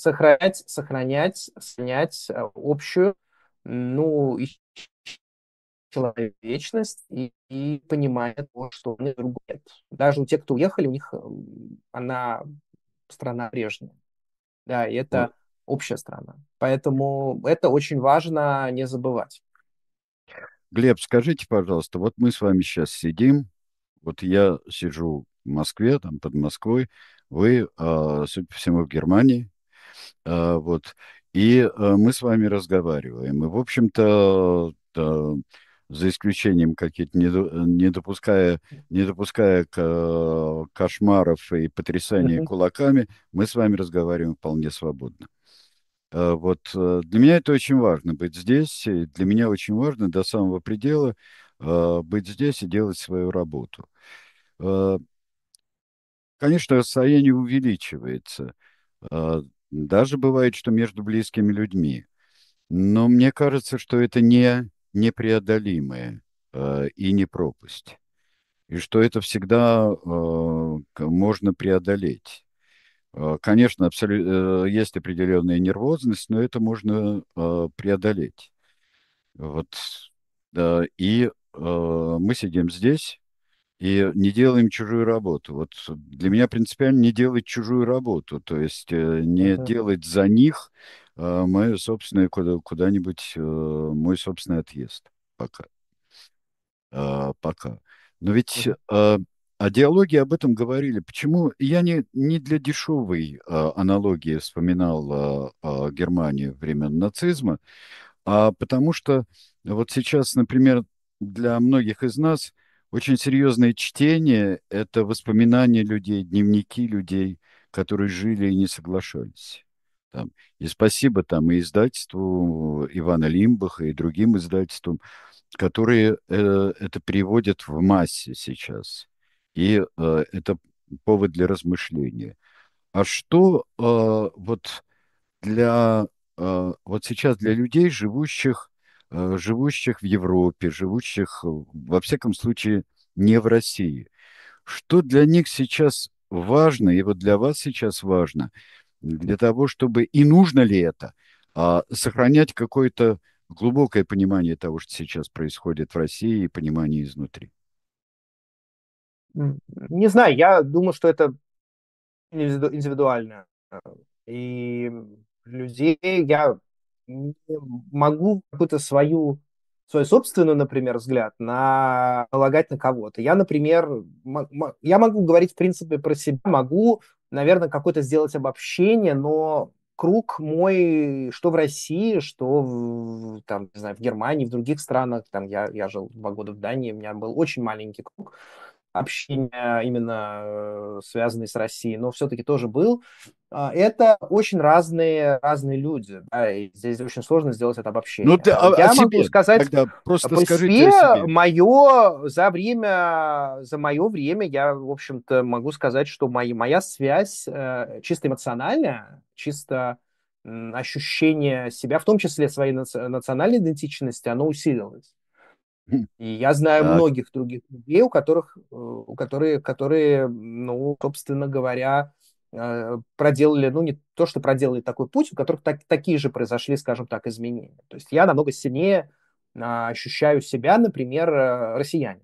сохранять общую, ну, и человечность и понимание того, что у них друга нет. Даже у тех, кто уехали, у них она страна прежняя. Да, и Э, это общая страна. Поэтому это очень важно не забывать. Глеб, скажите, пожалуйста, вот мы с вами сейчас сидим, вот я сижу в Москве, там под Москвой, вы, судя по всему, в Германии, вот, и мы с вами разговариваем. И, в общем-то, за исключением каких-то не допуская кошмаров и потрясания Мгм. кулаками, мы с вами разговариваем вполне свободно. Вот для меня это очень важно, быть здесь. И для меня очень важно до самого предела быть здесь и делать свою работу. Э, Конечно, расстояние увеличивается. Даже бывает, что между близкими людьми. Но мне кажется, что это не непреодолимое и не пропасть. И что это всегда можно преодолеть. Конечно, есть определенная нервозность, но это можно преодолеть. Вот, да, и мы сидим здесь и не делаем чужую работу. Вот для меня принципиально не делать чужую работу, то есть не Мгм. делать за них мое собственное куда-нибудь, мой собственный отъезд пока. Пока. Но ведь Мгм. о диалоге об этом говорили. Почему я не для дешевой аналогии вспоминал Германию времен нацизма, а потому что вот сейчас, например, для многих из нас очень серьезное чтение — это воспоминания людей, дневники людей, которые жили и не соглашались. Там. И спасибо там и издательству Ивана Лимбаха, и другим издательствам, которые это переводят в массе сейчас. И это повод для размышления. А что вот для вот сейчас для людей, живущих в Европе, живущих, во всяком случае, не в России. Что для них сейчас важно, и вот для вас сейчас важно, для того, чтобы, и нужно ли это, сохранять какое-то глубокое понимание того, что сейчас происходит в России, и понимание изнутри? Не знаю, я думаю, что это индивидуально. И людей я не могу какую-то свою собственную, например, взгляд налагать на кого-то. Я, например, я могу говорить, в принципе, про себя, могу, наверное, какое-то сделать обобщение, но круг мой, что в России, что там, не знаю, в Германии, в других странах, там я жил 2 года в Дании, у меня был очень маленький круг общения, именно связанный с Россией, но все-таки тоже был. Это очень разные люди, да, и здесь очень сложно сделать это Ну, обобщение. ты о Я могу себе. сказать Тогда просто по скажите о себе, себе. за мое время я, в общем-то, могу сказать, что моя связь чисто эмоциональная, чисто ощущение себя, в том числе своей национальной идентичности, оно усилилось. Хм. И я знаю Так. многих других людей, которые, ну, собственно говоря, проделали, ну, не то, что проделали такой путь, у которых такие же произошли, скажем так, изменения. То есть я намного сильнее ощущаю себя, например, россиянином,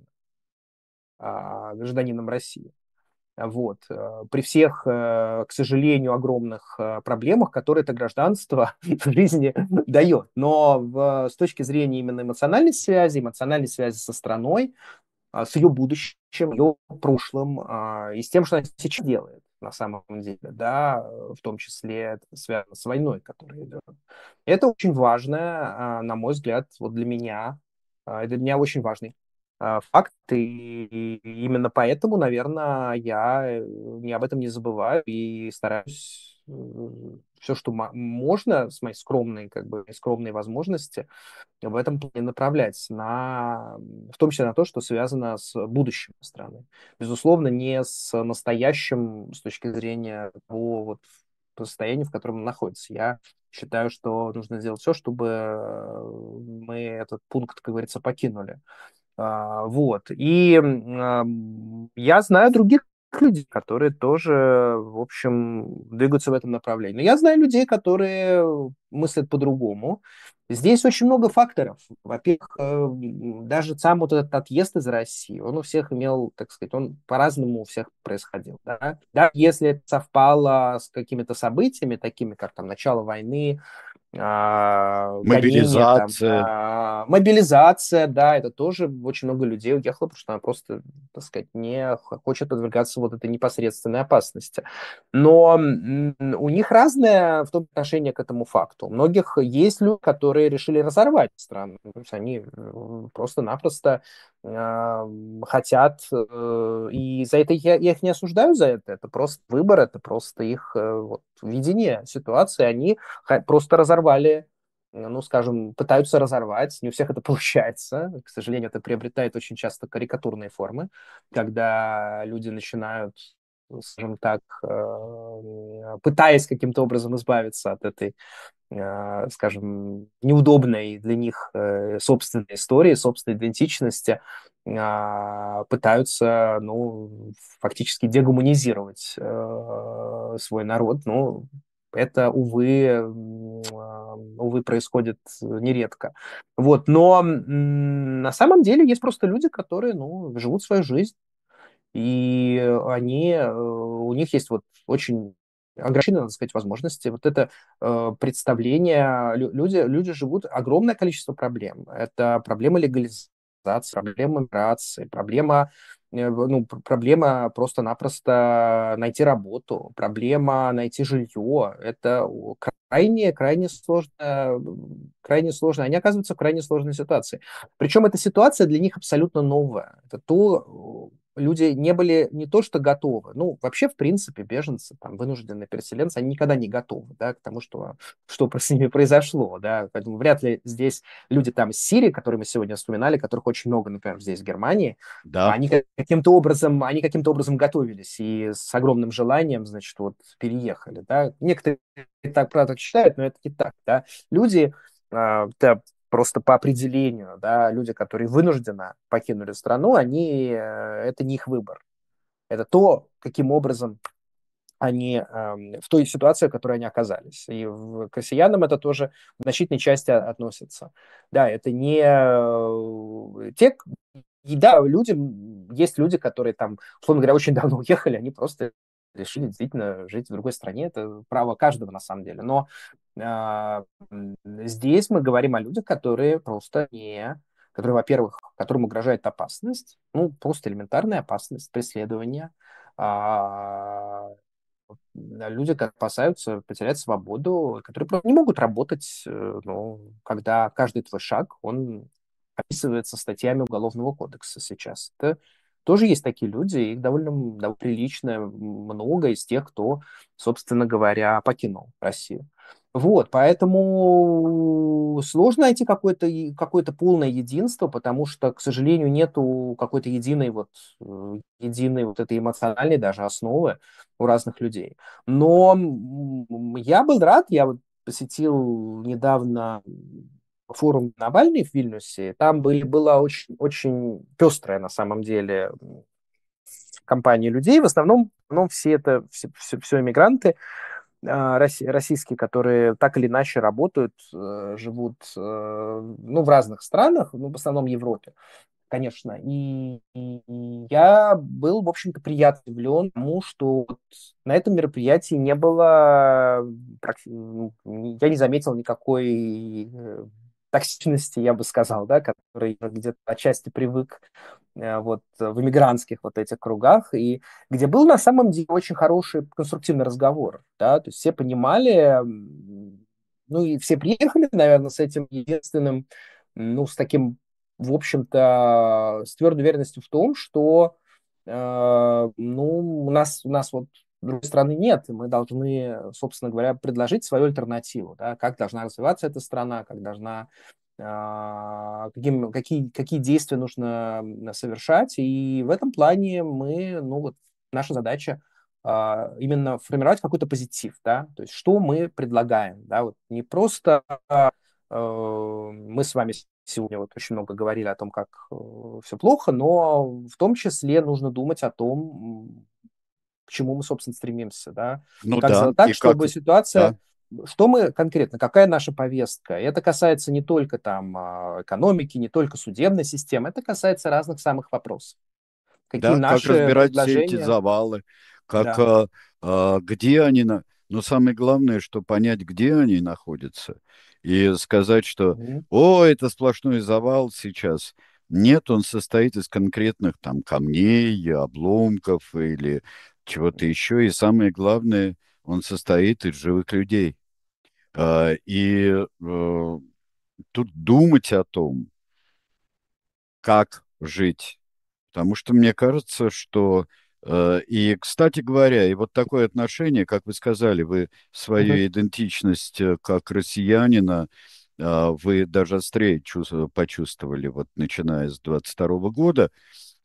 гражданином России. Вот. При всех, к сожалению, огромных проблемах, которые это гражданство в жизни дает. Но с точки зрения именно эмоциональной связи со страной, с ее будущим, ее прошлым и с тем, что она сейчас делает на самом деле, да, в том числе это связано с войной, которая идет. Это очень важно, на мой взгляд, вот для меня, это для меня очень важный факт, и именно поэтому, наверное, я не об этом не забываю и стараюсь все, что можно с моей скромной, как бы, скромной возможности, в этом плане направлять, в том числе на то, что связано с будущим страны. Безусловно, не с настоящим с точки зрения того вот состояния, в котором он находится. Я считаю, что нужно сделать все, чтобы мы этот пункт, как говорится, покинули. Вот. И я знаю других людей, которые тоже, в общем, двигаются в этом направлении. Но я знаю людей, которые мыслят по-другому. Здесь очень много факторов. Во-первых, даже сам вот этот отъезд из России, он у всех имел, так сказать, он по-разному у всех происходил. Да? Даже если это совпало с какими-то событиями, такими как там начало войны, гонения, там, Мобилизация. мобилизация, да, это тоже очень много людей уехало, потому что она просто, так сказать, не хочет подвергаться вот этой непосредственной опасности. Но у них разное в том отношение к этому факту. У многих есть люди, которые решили разорвать страну. То есть они просто-напросто хотят, и за это я их не осуждаю за это просто выбор, это просто их вот, видение ситуации, они просто разорвали, ну, скажем, пытаются разорвать, не у всех это получается, к сожалению, это приобретает очень часто карикатурные формы, когда люди начинают скажем так, пытаясь каким-то образом избавиться от этой, скажем, неудобной для них собственной истории, собственной идентичности, пытаются, ну, фактически дегуманизировать свой народ. Ну, это, увы, происходит нередко. Вот, но на самом деле есть просто люди, которые, ну, живут свою жизнь, и у них есть вот очень ограниченные, надо сказать, возможности. Вот это представление, люди живут огромное количество проблем. Это проблема легализации, проблема миграции, проблема просто-напросто найти работу, проблема найти жилье. Это крайне сложно. Они оказываются в крайне сложной ситуации. Причем эта ситуация для них абсолютно новая. Это то, люди не были не то что готовы, ну, вообще, в принципе, беженцы, там, вынужденные переселенцы, они никогда не готовы, да, к тому, что с ними произошло, да, поэтому вряд ли здесь люди там из Сирии, которые мы сегодня вспоминали, которых очень много, например, здесь, в Германии, Да, они каким-то образом готовились и с огромным желанием, значит, вот, переехали, да. Некоторые так, правда, так считают, но это не так, да. Люди, да, просто по определению, да, люди, которые вынужденно покинули страну, это не их выбор. Это то, каким образом они в той ситуации, в которой они оказались. И к россиянам это тоже в значительной части относится. Да, это не и да, есть люди, которые там, условно говоря, очень давно уехали, они просто решили действительно жить в другой стране. Это право каждого на самом деле. Но здесь мы говорим о людях, которые просто не которые, во-первых, которым угрожает опасность, ну, просто элементарная опасность, преследования, люди опасаются потерять свободу, которые просто не могут работать, ну, когда каждый твой шаг, он описывается статьями Уголовного кодекса сейчас. Это тоже есть такие люди, их довольно прилично много из тех, кто, собственно говоря, покинул Россию. Вот, поэтому сложно найти какое-то полное единство, потому что, к сожалению, нету какой-то единой вот этой эмоциональной даже основы у разных людей. Но я был рад, я вот посетил недавно форум Навальный в Вильнюсе. Там была очень, очень пестрая на самом деле компания людей. В основном все иммигранты российские, которые так или иначе работают, живут ну, в разных странах, ну, в основном в Европе, конечно. И я был, в общем-то, приятно удивлен тому, что вот на этом мероприятии не было, я не заметил никакой токсичности, я бы сказал, да, который где-то отчасти привык вот в иммигрантских вот этих кругах, и где был на самом деле очень хороший конструктивный разговор, да, то есть все понимали, ну и все приехали, наверное, с этим единственным, ну, с таким в общем-то, с твердой уверенностью в том, что ну, у нас вот другой страны нет, и мы должны, собственно говоря, предложить свою альтернативу, да, как должна развиваться эта страна, как должна, какие действия нужно совершать, и в этом плане ну, вот наша задача именно формировать какой-то позитив, да, то есть что мы предлагаем, да, вот не просто мы с вами сегодня вот очень много говорили о том, как все плохо, но в том числе нужно думать о том, к чему мы, собственно, стремимся, да, и ну как да, сделать так, и как, чтобы да, что мы конкретно, какая наша повестка. И это касается не только там экономики, не только судебной системы, это касается разных самых вопросов. Какие да, как наши разбирать все эти предложения, завалы, как, да. где они, но самое главное, что понять, где они находятся, и сказать, что, Мгм. о, это сплошной завал сейчас. Нет, он состоит из конкретных там камней, обломков или чего-то еще, и самое главное, он состоит из живых людей. И тут думать о том, как жить. Потому что мне кажется, что и, кстати говоря, и вот такое отношение, как вы сказали, вы Мгм. свою идентичность как россиянина, вы даже острее почувствовали, вот начиная с 22 года.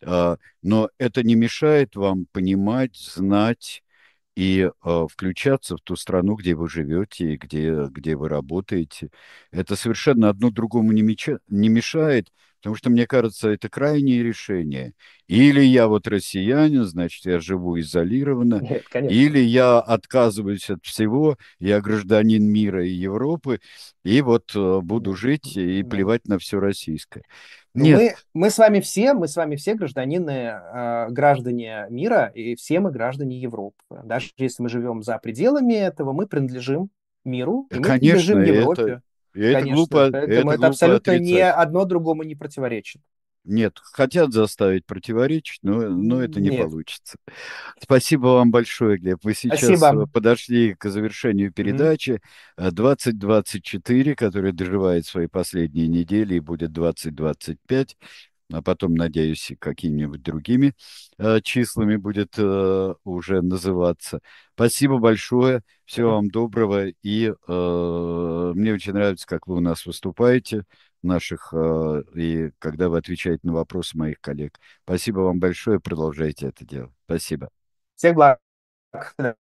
Но это не мешает вам понимать, знать и включаться в ту страну, где вы живете и где вы работаете. Это совершенно одно другому не мешает, потому что, мне кажется, это крайнее решение. Или я вот россиянин, значит, я живу изолированно, Нет, конечно. или я отказываюсь от всего, я гражданин мира и Европы, и вот буду Нет. жить и плевать на все российское. Ну, Нет, мы с вами все гражданины, граждане мира, и все мы граждане Европы. Даже если мы живем за пределами этого, мы принадлежим миру, и мы конечно, принадлежим Европе. Конечно. Поэтому это это глупо абсолютно не отрицать. одно другому не противоречит. Нет, хотят заставить противоречить, но это не Нет. получится. Спасибо вам большое, Глеб. Вы сейчас Спасибо. подошли к завершению Мгм. передачи 2024, которая доживает свои последние недели и будет 2025, а потом, надеюсь, и какими-нибудь другими числами будет уже называться. Спасибо большое, всего вам доброго, и мне очень нравится, как вы у нас выступаете, наших, и когда вы отвечаете на вопросы моих коллег. Спасибо вам большое, продолжайте это дело. Спасибо. Всех благ.